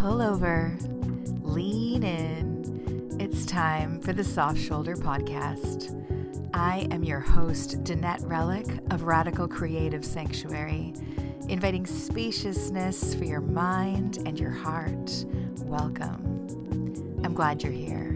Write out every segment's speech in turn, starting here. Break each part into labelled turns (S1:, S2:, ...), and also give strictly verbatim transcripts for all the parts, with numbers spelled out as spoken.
S1: Pull over, lean in. It's time for the Soft Shoulder Podcast. I am your host, Danette Relic of Radical Creative Sanctuary, inviting spaciousness for your mind and your heart. Welcome. I'm glad you're here.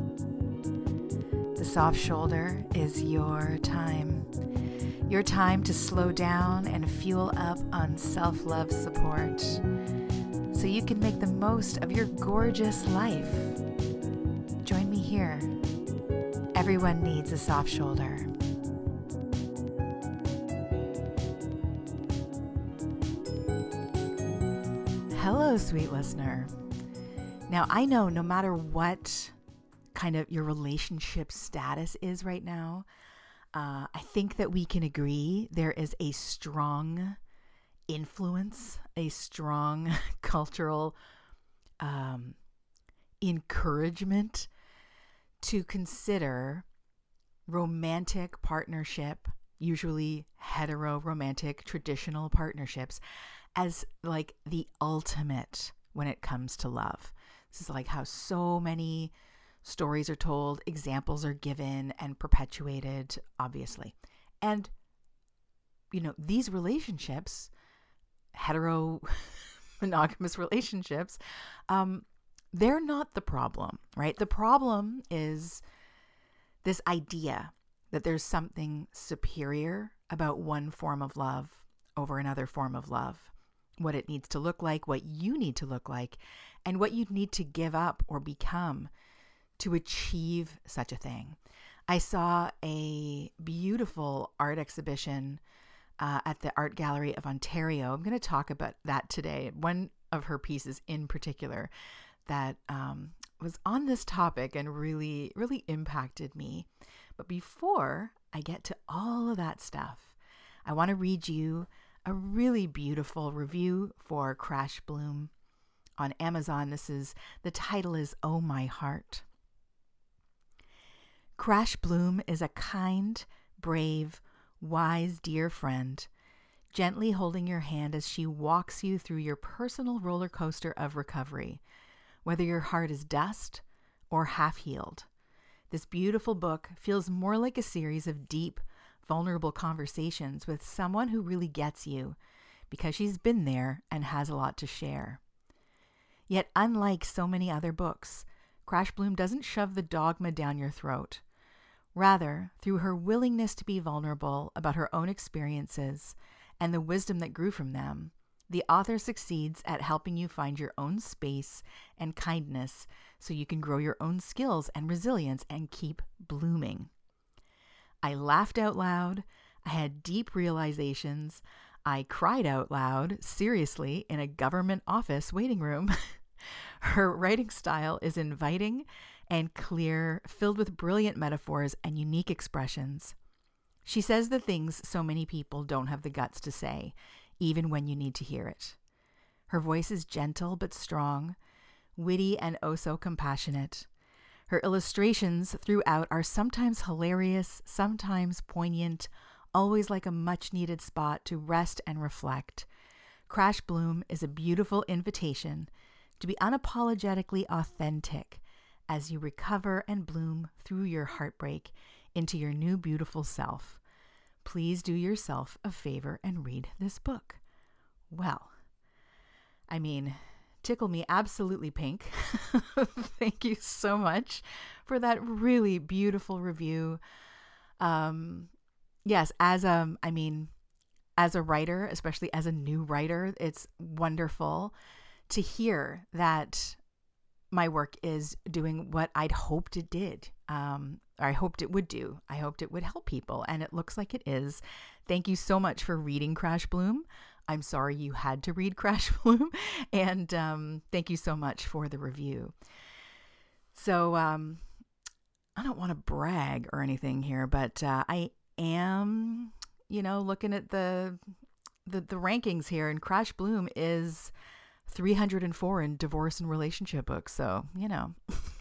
S1: The Soft Shoulder is your time. Your time to slow down and fuel up on self-love support so you can make the most of your gorgeous life. Join me here. Everyone needs a soft shoulder. Hello, sweet listener. Now, I know no matter what kind of your relationship status is right now, uh, I think that we can agree there is a strong influence, a strong cultural um, encouragement to consider romantic partnership, usually hetero romantic traditional partnerships, as like the ultimate when it comes to love. This is like how so many stories are told, examples are given and perpetuated, obviously. And, you know, these relationships, hetero monogamous relationships, um, they're not the problem, right? The problem is this idea that there's something superior about one form of love over another form of love, what it needs to look like, what you need to look like, and what you need to give up or become to achieve such a thing. I saw a beautiful art exhibition uh, at the Art Gallery of Ontario. I'm going to talk about that today. One of her pieces in particular that um, was on this topic and really, really impacted me. But before I get to all of that stuff, I want to read you a really beautiful review for Crash Bloom on Amazon. This is, the title is Oh My Heart. Crash Bloom is a kind, brave, wise, dear friend, gently holding your hand as she walks you through your personal roller coaster of recovery, whether your heart is dust or half-healed. This beautiful book feels more like a series of deep, vulnerable conversations with someone who really gets you because she's been there and has a lot to share. Yet, unlike so many other books, Crash Bloom doesn't shove the dogma down your throat. Rather, through her willingness to be vulnerable about her own experiences and the wisdom that grew from them, the author succeeds at helping you find your own space and kindness so you can grow your own skills and resilience and keep blooming. I laughed out loud. I had deep realizations. I cried out loud, seriously, in a government office waiting room. Her writing style is inviting and clear, filled with brilliant metaphors and unique expressions. She says the things so many people don't have the guts to say, even when you need to hear it. Her voice is gentle but strong, witty and oh so compassionate. Her illustrations throughout are sometimes hilarious, sometimes poignant, always like a much-needed spot to rest and reflect. Crash Bloom is a beautiful invitation to be unapologetically authentic as you recover and bloom through your heartbreak into your new beautiful self. Please do yourself a favor and read this book. Well, I mean, tickle me absolutely pink. Thank you so much for that really beautiful review. Um, yes, as a, I mean, as a writer, especially as a new writer, it's wonderful to hear that my work is doing what I'd hoped it did. Um, or I hoped it would do. I hoped it would help people, and it looks like it is. Thank you so much for reading Crash Bloom. I'm sorry you had to read Crash Bloom, and um, thank you so much for the review. So um, I don't want to brag or anything here, but uh, I am, you know, looking at the, the the rankings here, and Crash Bloom is three hundred four in divorce and relationship books. So, you know,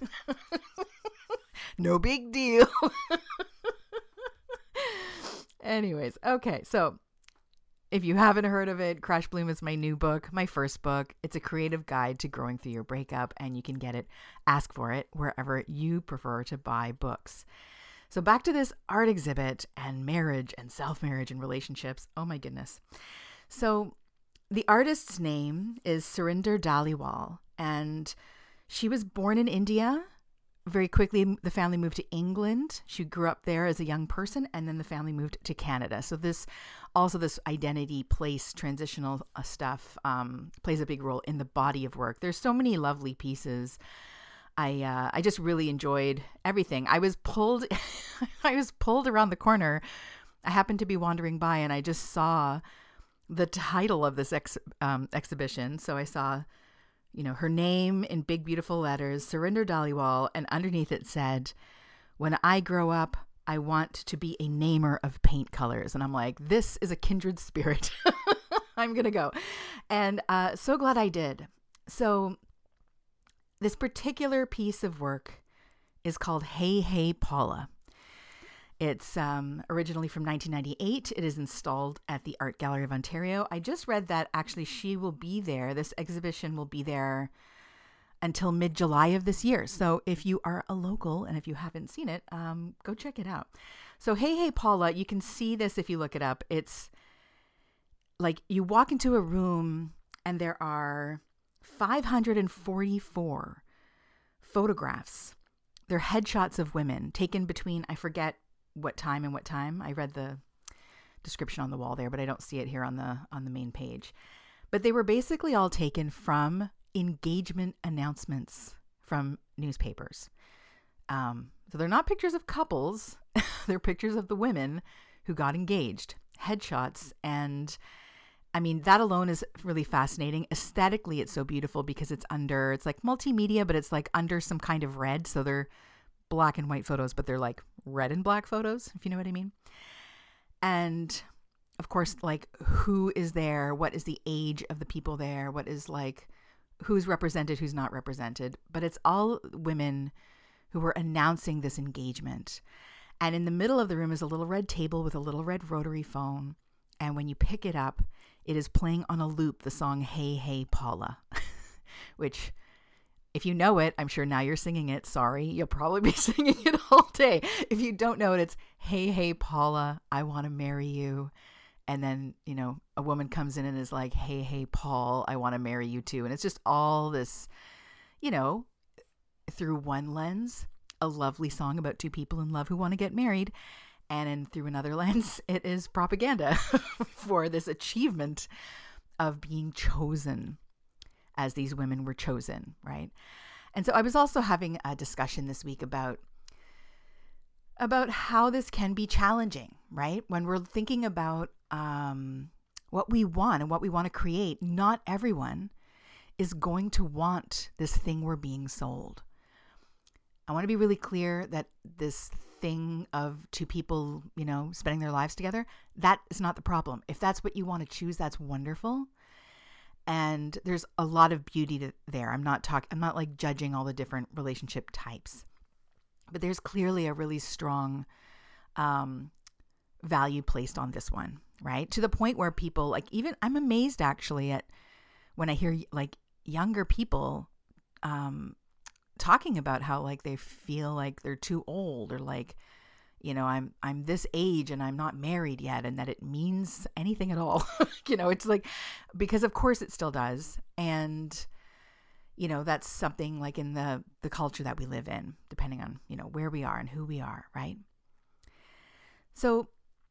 S1: no big deal. Anyways, okay. So If you haven't heard of it, Crash Bloom is my new book, my first book. It's a creative guide to growing through your breakup, and you can get it, ask for it, wherever you prefer to buy books. So back to this art exhibit and marriage and self-marriage and relationships. Oh my goodness. So the artist's name is Surinder Dhaliwal, and she was born in India. Very quickly, the family moved to England. She grew up there as a young person, and then the family moved to Canada. So this, also this identity, place, transitional uh, stuff um, plays a big role in the body of work. There's so many lovely pieces. I uh, I just really enjoyed everything. I was pulled, I was pulled around the corner. I happened to be wandering by, and I just saw the title of this ex, um, exhibition. So I saw, you know, her name in big, beautiful letters, Surinder Dhaliwal, and underneath it said, "When I grow up, I want to be a namer of paint colors." And I'm like, this is a kindred spirit. I'm going to go. And uh, so glad I did. So this particular piece of work is called Hey, Hey, Paula. It's um, originally from nineteen ninety-eight. It is installed at the Art Gallery of Ontario. I just read that actually she will be there. This exhibition will be there until mid-July of this year. So if you are a local and if you haven't seen it, um, go check it out. So Hey, Hey, Paula, you can see this if you look it up. It's like you walk into a room and there are five hundred forty-four photographs. They're headshots of women taken between, I forget what time and what time. I read the description on the wall there, but I don't see it here on the on the main page. But they were basically all taken from engagement announcements from newspapers. Um, so they're not pictures of couples. They're pictures of the women who got engaged, headshots. And I mean, that alone is really fascinating. Aesthetically, it's so beautiful because it's under, it's like multimedia, but it's like under some kind of red. So they're black and white photos, but they're like red and black photos, if you know what I mean. And of course, like who is there? What is the age of the people there? What is like, who's represented, who's not represented? But it's all women who were announcing this engagement. And in the middle of the room is a little red table with a little red rotary phone. And when you pick it up, it is playing on a loop the song Hey, Hey, Paula, which if you know it, I'm sure now you're singing it. Sorry, you'll probably be singing it all day. If you don't know it, it's Hey, Hey, Paula, I want to marry you. And then, you know, a woman comes in and is like, Hey, Hey, Paul, I want to marry you too. And it's just all this, you know, through one lens, a lovely song about two people in love who want to get married. And in through another lens, it is propaganda for this achievement of being chosen as these women were chosen, right? And so I was also having a discussion this week about about how this can be challenging, right? When we're thinking about um, what we want and what we want to create, not everyone is going to want this thing we're being sold. I want to be really clear that this thing of two people, you know, spending their lives together, that is not the problem. If that's what you want to choose, that's wonderful. And there's a lot of beauty to, there. I'm not talking, I'm not like judging all the different relationship types, but there's clearly a really strong um, value placed on this one, right? To the point where people like, even I'm amazed actually at when I hear like younger people um, talking about how like they feel like they're too old, or like, you know, I'm I'm this age and I'm not married yet, and that it means anything at all. You know, it's like, because of course it still does. And, you know, that's something like in the, the culture that we live in, depending on, you know, where we are and who we are, right? So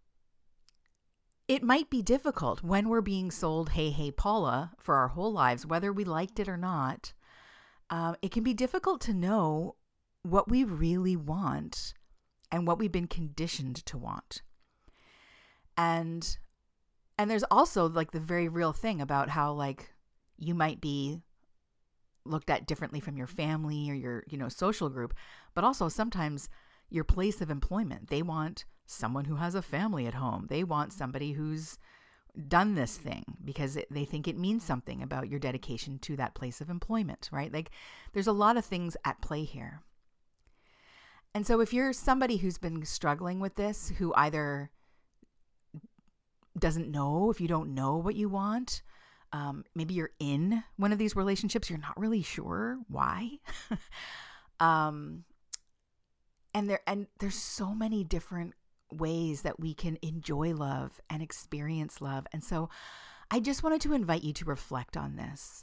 S1: it might be difficult when we're being sold Hey, Hey, Paula for our whole lives, whether we liked it or not. Um, it can be difficult to know what we really want and what we've been conditioned to want. And and there's also like the very real thing about how like you might be looked at differently from your family or your, you know, social group, but also sometimes your place of employment. They want someone who has a family at home. They want somebody who's done this thing because it, they think it means something about your dedication to that place of employment, right? Like there's a lot of things at play here. And so if you're somebody who's been struggling with this, who either doesn't know, if you don't know what you want, um, maybe you're in one of these relationships, you're not really sure why. um, and there, and there's so many different ways that we can enjoy love and experience love. And so I just wanted to invite you to reflect on this.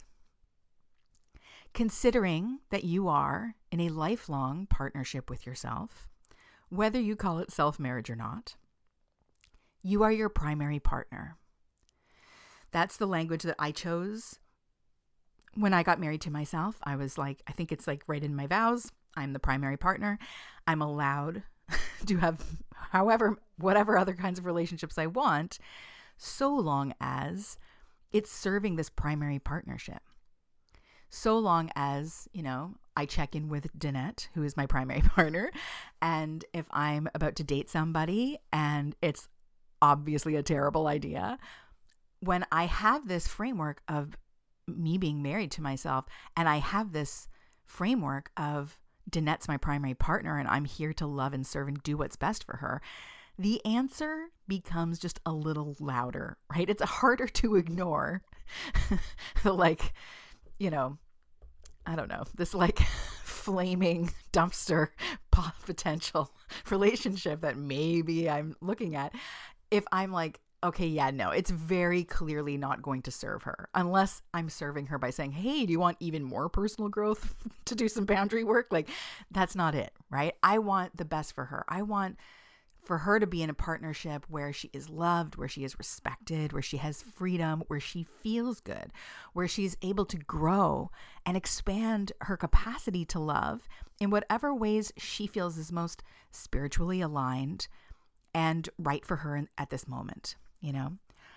S1: Considering that you are in a lifelong partnership with yourself, whether you call it self-marriage or not, you are your primary partner. That's the language that I chose when I got married to myself. I was like, I think it's like right in my vows, I'm the primary partner. I'm allowed to have however, whatever other kinds of relationships I want, so long as it's serving this primary partnership. So long as, you know, I check in with Danette, who is my primary partner. And if I'm about to date somebody and it's obviously a terrible idea, when I have this framework of me being married to myself and I have this framework of Danette's my primary partner and I'm here to love and serve and do what's best for her, the answer becomes just a little louder, right? It's harder to ignore the like, you know, I don't know, this like flaming dumpster potential relationship that maybe I'm looking at. If I'm like, okay, yeah, no, it's very clearly not going to serve her unless I'm serving her by saying, hey, do you want even more personal growth to do some boundary work? Like, that's not it, right? I want the best for her. I want for her to be in a partnership where she is loved, where she is respected, where she has freedom, where she feels good, where she's able to grow and expand her capacity to love in whatever ways she feels is most spiritually aligned and right for her in, at this moment, you know?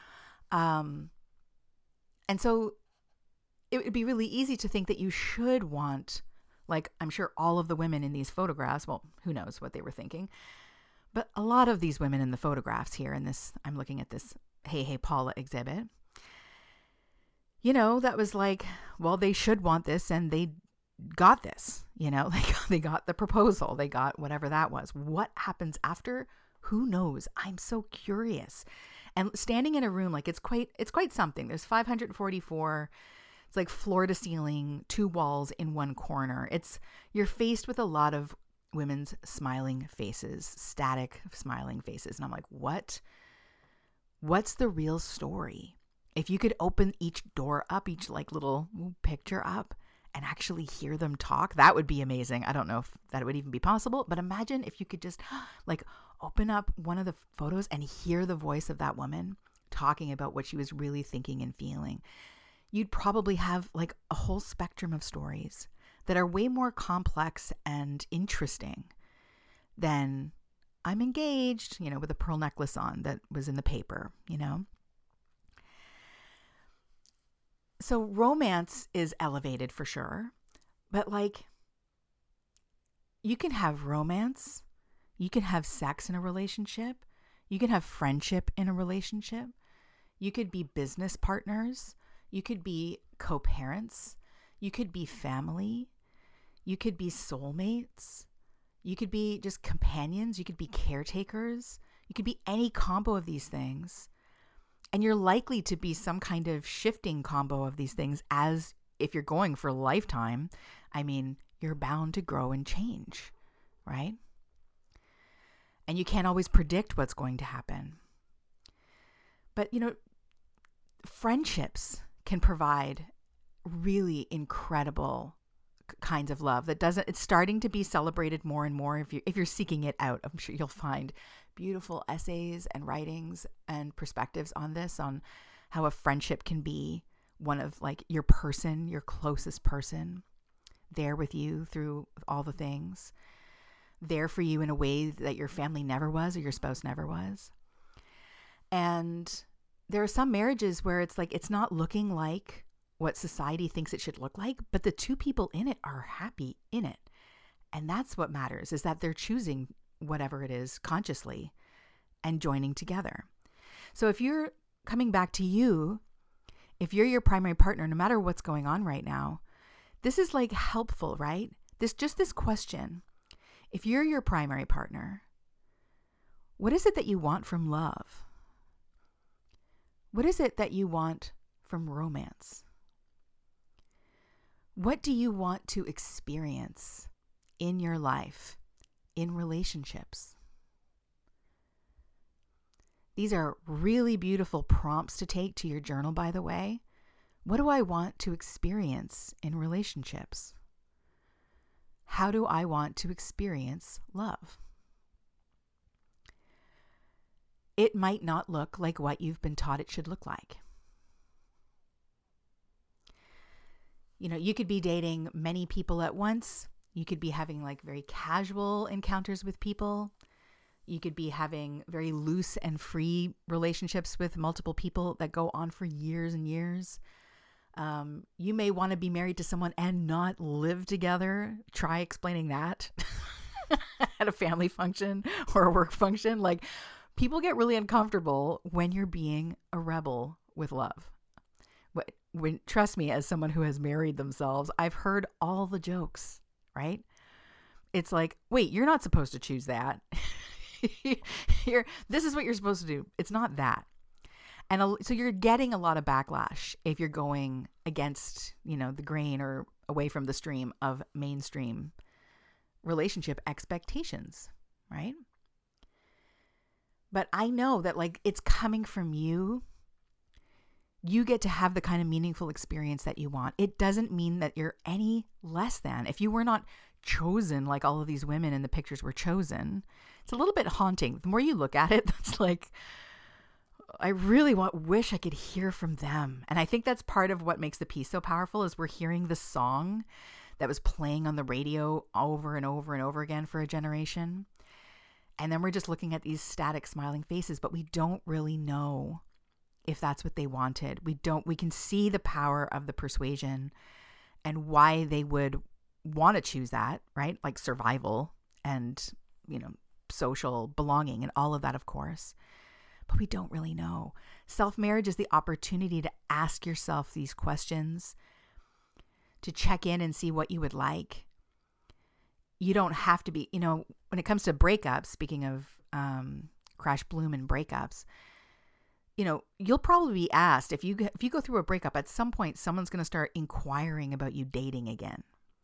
S1: Um, and so it would be really easy to think that you should want, like, I'm sure all of the women in these photographs, well, who knows what they were thinking, but a lot of these women in the photographs here in this, I'm looking at this Hey Hey Paula exhibit, you know, that was like, well, they should want this and they got this, you know, like they got the proposal, they got whatever that was. What happens after? Who knows? I'm so curious. And standing in a room, like it's quite, it's quite something. There's five hundred forty-four, it's like floor to ceiling, two walls in one corner. It's, you're faced with a lot of women's smiling faces, static smiling faces. And I'm like, what? What's the real story? If you could open each door up, each like little picture up and actually hear them talk, that would be amazing. I don't know if that would even be possible, but imagine if you could just like open up one of the photos and hear the voice of that woman talking about what she was really thinking and feeling. You'd probably have like a whole spectrum of stories that are way more complex and interesting than I'm engaged, you know, with a pearl necklace on that was in the paper, you know? So romance is elevated for sure, but like you can have romance, you can have sex in a relationship, you can have friendship in a relationship, you could be business partners, you could be co-parents, you could be family, you could be soulmates, you could be just companions, you could be caretakers, you could be any combo of these things. And you're likely to be some kind of shifting combo of these things as if you're going for a lifetime. I mean, you're bound to grow and change, right? And you can't always predict what's going to happen. But, you know, friendships can provide really incredible kinds of love that doesn't, it's starting to be celebrated more and more. If you if you're seeking it out, I'm sure you'll find beautiful essays and writings and perspectives on this, on how a friendship can be one of like your person, your closest person, there with you through all the things, there for you in a way that your family never was or your spouse never was. And there are some marriages where it's like, it's not looking like what society thinks it should look like, but the two people in it are happy in it. And that's what matters, is that they're choosing whatever it is consciously and joining together. So if you're coming back to you, if you're your primary partner, no matter what's going on right now, this is like helpful, right? This, just this question. If you're your primary partner, what is it that you want from love? What is it that you want from romance? What do you want to experience in your life, in relationships? These are really beautiful prompts to take to your journal, by the way. What do I want to experience in relationships? How do I want to experience love? It might not look like what you've been taught it should look like. You know, you could be dating many people at once. You could be having like very casual encounters with people. You could be having very loose and free relationships with multiple people that go on for years and years. Um, you may want to be married to someone and not live together. Try explaining that at a family function or a work function. Like, people get really uncomfortable when you're being a rebel with love. When, trust me, as someone who has married themselves, I've heard all the jokes, right? It's like, wait, you're not supposed to choose that. you're, this is what you're supposed to do. It's not that. And a, so you're getting a lot of backlash if you're going against, you know, the grain or away from the stream of mainstream relationship expectations, right? But I know that, like, it's coming from you. You get to have the kind of meaningful experience that you want. It doesn't mean that you're any less than. If you were not chosen like all of these women in the pictures were chosen, it's a little bit haunting. The more you look at it, that's like, I really want, wish I could hear from them. And I think that's part of what makes the piece so powerful is we're hearing the song that was playing on the radio over and over and over again for a generation. And then we're just looking at these static smiling faces, but we don't really know if that's what they wanted. We don't, we can see the power of the persuasion and why they would want to choose that, right? Like survival and, you know, social belonging and all of that, of course. But we don't really know. Self-marriage is the opportunity to ask yourself these questions, to check in and see what you would like. You don't have to be, you know, when it comes to breakups, speaking of um, crash, bloom, and breakups, you know, you'll probably be asked if you if you go through a breakup, at some point, someone's going to start inquiring about you dating again.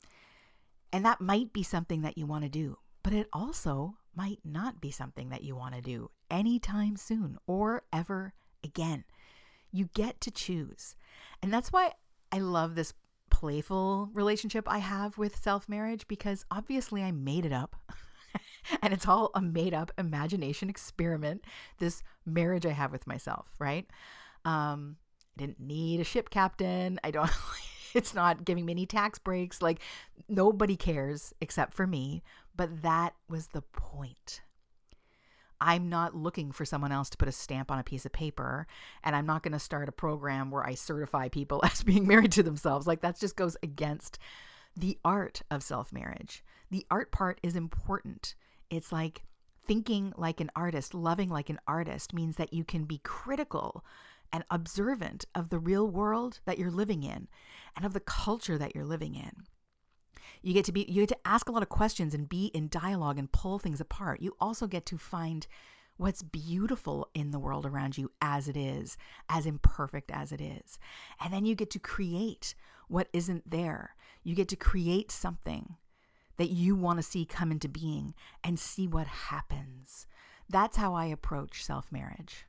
S1: And that might be something that you want to do, but it also might not be something that you want to do anytime soon or ever again. You get to choose. And that's why I love this playful relationship I have with self-marriage, because obviously I made it up. And it's all a made up imagination experiment, this marriage I have with myself, right? Um, I didn't need a ship captain. I don't, it's not giving me any tax breaks. Like, nobody cares except for me. But that was the point. I'm not looking for someone else to put a stamp on a piece of paper, and I'm not going to start a program where I certify people as being married to themselves. Like, that just goes against the art of self-marriage. The art part is important. It's like thinking like an artist, loving like an artist means that you can be critical and observant of the real world that you're living in and of the culture that you're living in. You get to be, you get to ask a lot of questions and be in dialogue and pull things apart. You also get to find what's beautiful in the world around you as it is, as imperfect as it is. And then you get to create what isn't there. You get to create something that you want to see come into being and see what happens. That's how I approach self-marriage.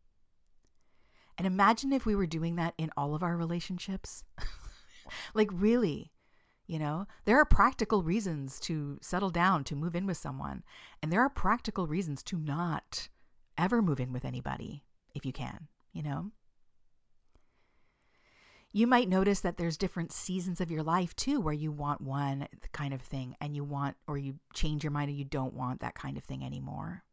S1: And imagine if we were doing that in all of our relationships. Like, really. You know, there are practical reasons to settle down, to move in with someone. And there are practical reasons to not ever move in with anybody if you can, you know. You might notice that there's different seasons of your life too, where you want one kind of thing and you want, or you change your mind and you don't want that kind of thing anymore.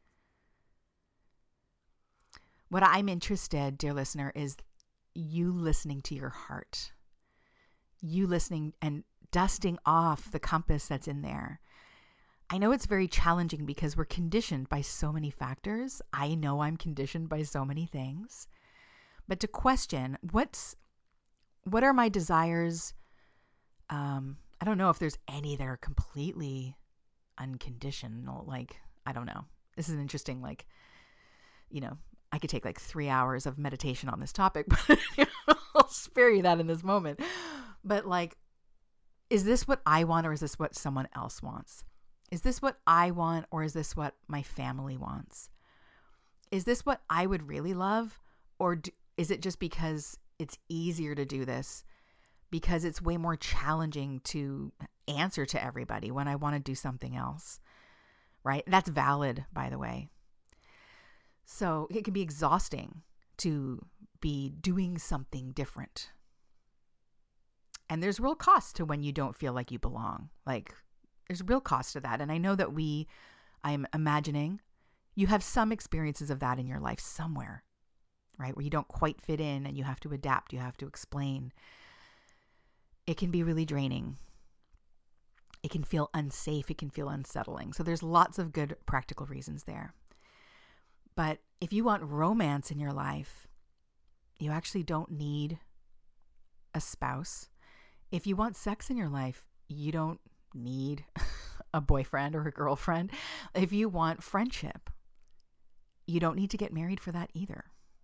S1: What I'm interested, dear listener, is you listening to your heart. You listening and dusting off the compass that's in there. I know it's very challenging because we're conditioned by so many factors. I know I'm conditioned by so many things. But to question, what's, what are my desires? Um, I don't know if there's any that are completely unconditional. Like, I don't know. This is an interesting, like, you know, I could take like three hours of meditation on this topic, but I'll spare you that in this moment. But like, is this what I want, or is this what someone else wants? Is this what I want, or is this what my family wants? Is this what I would really love, or do, is it just because it's easier to do this, because it's way more challenging to answer to everybody when I want to do something else, right? That's valid, by the way. So it can be exhausting to be doing something different. And there's real cost to when you don't feel like you belong. Like, there's real cost to that. And I know that we, I'm imagining, you have some experiences of that in your life somewhere, right? Where you don't quite fit in and you have to adapt, you have to explain. It can be really draining. It can feel unsafe. It can feel unsettling. So there's lots of good practical reasons there. But if you want romance in your life, you actually don't need a spouse. If you want sex in your life, you don't need a boyfriend or a girlfriend. If you want friendship, you don't need to get married for that either.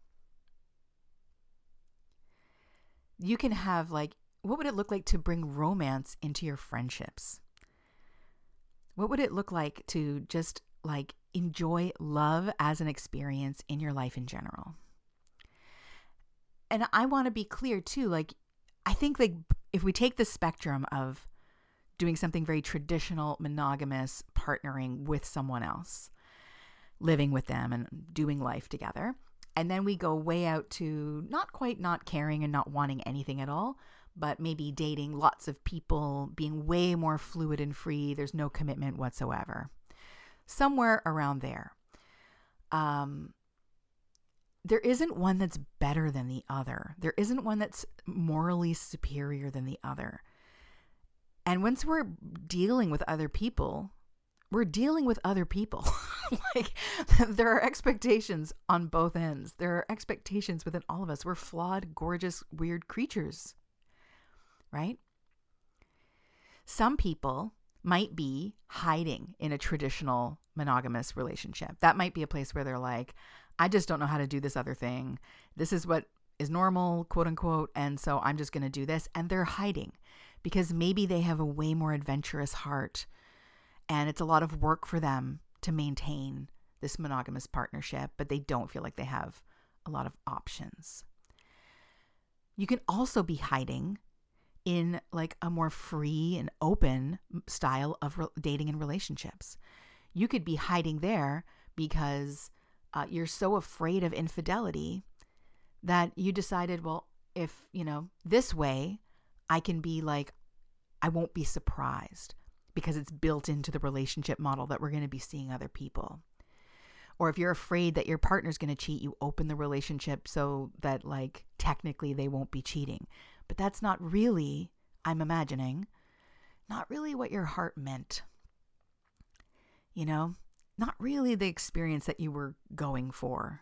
S1: You can have like, what would it look like to bring romance into your friendships? What would it look like to just like enjoy love as an experience in your life in general? And I want to be clear too, like, I think like if we take the spectrum of doing something very traditional, monogamous, partnering with someone else, living with them and doing life together, and then we go way out to not quite not caring and not wanting anything at all, but maybe dating lots of people, being way more fluid and free. There's no commitment whatsoever. Somewhere around there. Um, there isn't one that's better than the other. There isn't one that's morally superior than the other. And once we're dealing with other people, we're dealing with other people. Like, there are expectations on both ends. There are expectations within all of us. We're flawed, gorgeous, weird creatures, right? Some people might be hiding in a traditional monogamous relationship. That might be a place where they're like, I just don't know how to do this other thing. This is what is normal, quote unquote. And so I'm just going to do this. And they're hiding because maybe they have a way more adventurous heart. And it's a lot of work for them to maintain this monogamous partnership, but they don't feel like they have a lot of options. You can also be hiding in like a more free and open style of re- dating and relationships. You could be hiding there because uh, you're so afraid of infidelity that you decided, well, if, you know, this way I can be like, I won't be surprised because it's built into the relationship model that we're going to be seeing other people. Or if you're afraid that your partner's going to cheat, you open the relationship so that like technically they won't be cheating. But that's not really, I'm imagining, not really what your heart meant. You know, not really the experience that you were going for.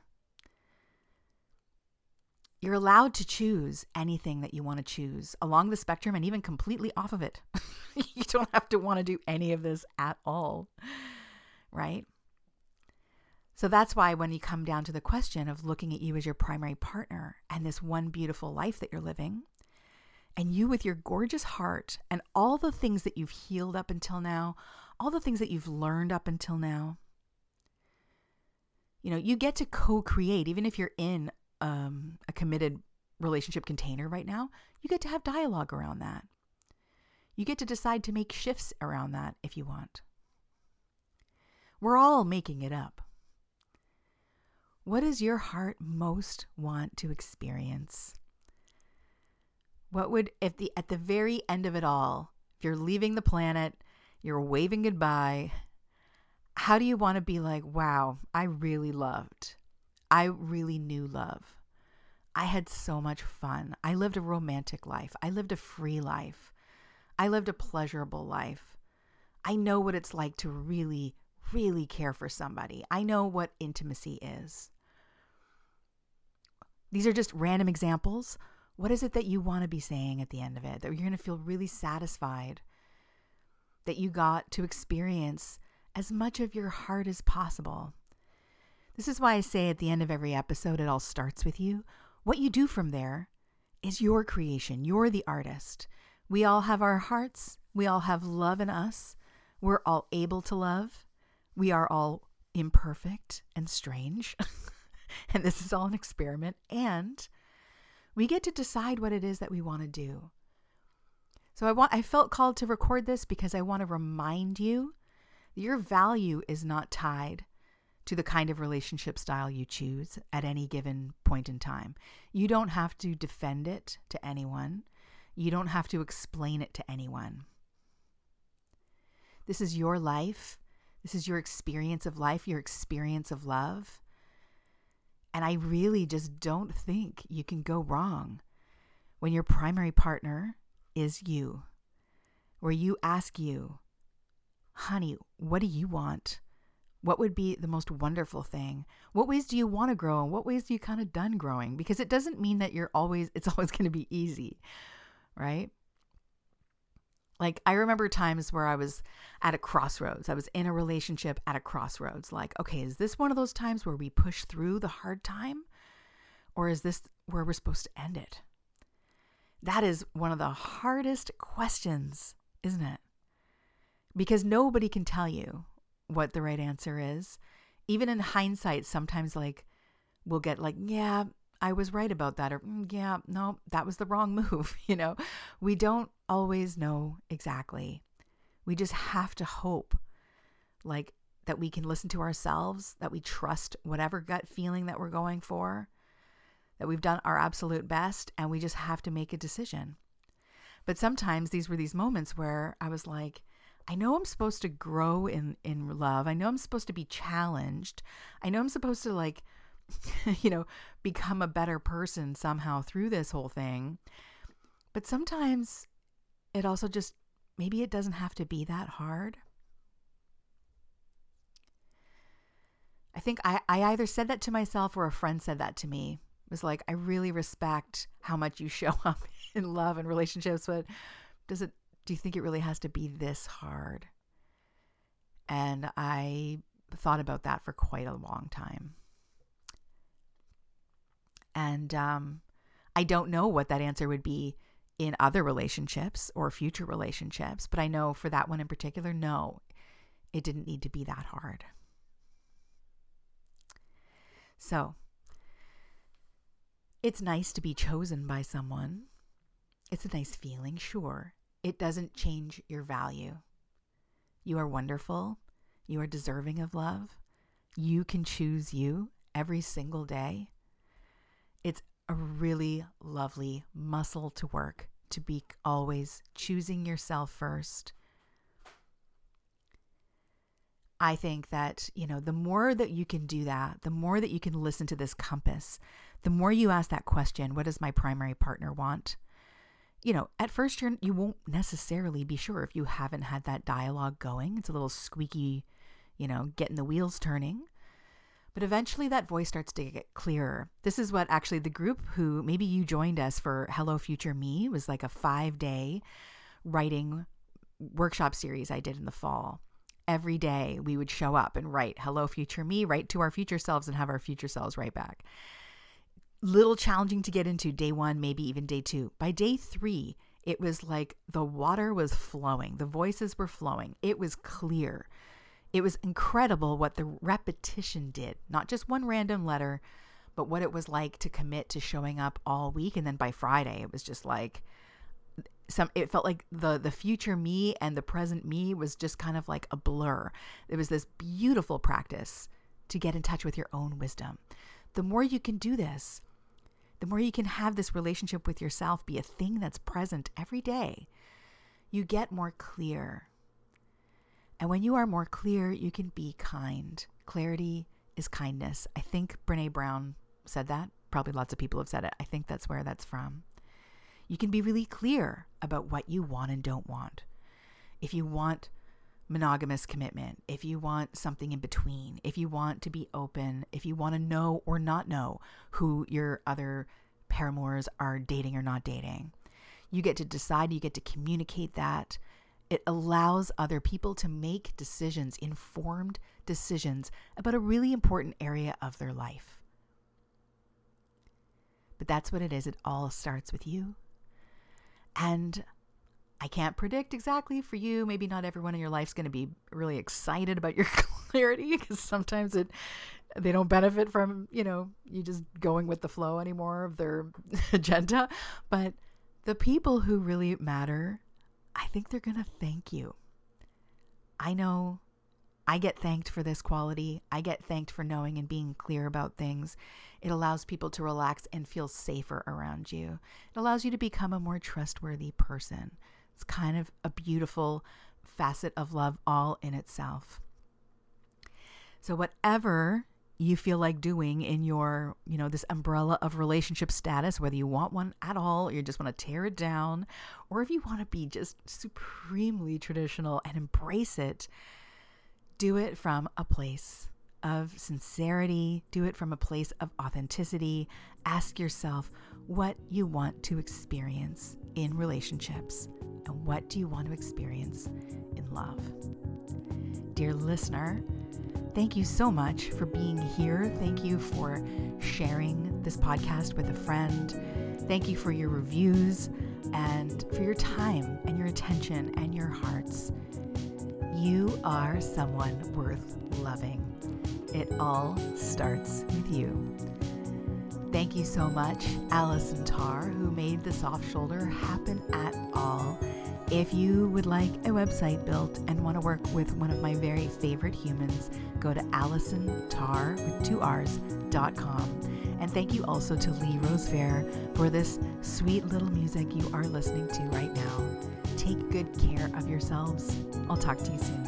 S1: You're allowed to choose anything that you want to choose along the spectrum and even completely off of it. You don't have to want to do any of this at all, right? So that's why when you come down to the question of looking at you as your primary partner and this one beautiful life that you're living, and you with your gorgeous heart and all the things that you've healed up until now, all the things that you've learned up until now, you know, you get to co-create, even if you're in um, a committed relationship container right now, you get to have dialogue around that. You get to decide to make shifts around that if you want. We're all making it up. What does your heart most want to experience? What would, if the at the very end of it all, if you're leaving the planet, you're waving goodbye, how do you want to be like, wow, I really loved. I really knew love. I had so much fun. I lived a romantic life. I lived a free life. I lived a pleasurable life. I know what it's like to really, really care for somebody. I know what intimacy is. These are just random examples. What is it that you want to be saying at the end of it? That you're going to feel really satisfied that you got to experience as much of your heart as possible. This is why I say at the end of every episode, it all starts with you. What you do from there is your creation. You're the artist. We all have our hearts. We all have love in us. We're all able to love. We are all imperfect and strange. And this is all an experiment. And we get to decide what it is that we want to do. So I want, I felt called to record this because I want to remind you that your value is not tied to the kind of relationship style you choose at any given point in time. You don't have to defend it to anyone. You don't have to explain it to anyone. This is your life. This is your experience of life, your experience of love. And I really just don't think you can go wrong when your primary partner is you, where you ask you, honey, what do you want? What would be the most wonderful thing? What ways do you want to grow? And what ways do you kind of done growing? Because it doesn't mean that you're always, it's always going to be easy, right? Like, I remember times where I was at a crossroads. I was in a relationship at a crossroads. Like, okay, is this one of those times where we push through the hard time? Or is this where we're supposed to end it? That is one of the hardest questions, isn't it? Because nobody can tell you what the right answer is. Even in hindsight, sometimes like we'll get like, yeah, I was right about that. Or mm, yeah, no, that was the wrong move. You know, we don't always know exactly. We just have to hope like that we can listen to ourselves, that we trust whatever gut feeling that we're going for, that we've done our absolute best, and we just have to make a decision. But sometimes these were these moments where I was like, I know I'm supposed to grow in, in love. I know I'm supposed to be challenged. I know I'm supposed to like, you know, become a better person somehow through this whole thing. But sometimes it also just, maybe it doesn't have to be that hard. I think I, I either said that to myself or a friend said that to me. It was like, I really respect how much you show up in love and relationships, but does it, do you think it really has to be this hard? And I thought about that for quite a long time. And um, I don't know what that answer would be in other relationships or future relationships, but I know for that one in particular, no, it didn't need to be that hard. So it's nice to be chosen by someone. It's a nice feeling, sure. It doesn't change your value. You are wonderful. You are deserving of love. You can choose you every single day. It's a really lovely muscle to work, to be always choosing yourself first. I think that, you know, the more that you can do that, the more that you can listen to this compass, the more you ask that question, what does my primary partner want? You know, at first you're, you won't necessarily be sure if you haven't had that dialogue going. It's a little squeaky, you know, getting the wheels turning. But eventually that voice starts to get clearer. This is what actually the group who maybe you joined us for Hello Future Me was like a five day writing workshop series I did in the fall. Every day we would show up and write Hello Future Me, write to our future selves and have our future selves write back. Little challenging to get into day one, maybe even day two. By day three, it was like the water was flowing. The voices were flowing. It was clear. It was incredible what the repetition did. Not just one random letter, but what it was like to commit to showing up all week. And then by Friday, it was just like some, it felt like the, the future me and the present me was just kind of like a blur. It was this beautiful practice to get in touch with your own wisdom. The more you can do this, the more you can have this relationship with yourself be a thing that's present every day, you get more clear. And when you are more clear, you can be kind. Clarity is kindness. I think Brene Brown said that. Probably lots of people have said it. I think that's where that's from. You can be really clear about what you want and don't want. If you want monogamous commitment, if you want something in between, if you want to be open, if you want to know or not know who your other paramours are dating or not dating, you get to decide, you get to communicate that, It allows other people to make decisions, informed decisions about a really important area of their life. But that's what it is. It all starts with you. And I can't predict exactly for you. Maybe not everyone in your life is going to be really excited about your clarity, because sometimes it they don't benefit from, you know, you just going with the flow anymore of their agenda. But the people who really matter, I think they're going to thank you. I know I get thanked for this quality. I get thanked for knowing and being clear about things. It allows people to relax and feel safer around you. It allows you to become a more trustworthy person. It's kind of a beautiful facet of love all in itself. So whatever you feel like doing in your, you know, this umbrella of relationship status, whether you want one at all, or you just want to tear it down, or if you want to be just supremely traditional and embrace it, do it from a place of sincerity. Do it from a place of authenticity. Ask yourself what you want to experience in relationships, and what do you want to experience in love. Dear listener, thank you so much for being here. Thank you for sharing this podcast with a friend. Thank you for your reviews and for your time and your attention and your hearts. You are someone worth loving. It all starts with you. Thank you so much, Allison Tarr, who made the Soft Shoulder happen at all. If you would like a website built and want to work with one of my very favorite humans, go to allison tarr with two R's dot com. And thank you also to Lee Rosefair for this sweet little music you are listening to right now. Take good care of yourselves. I'll talk to you soon.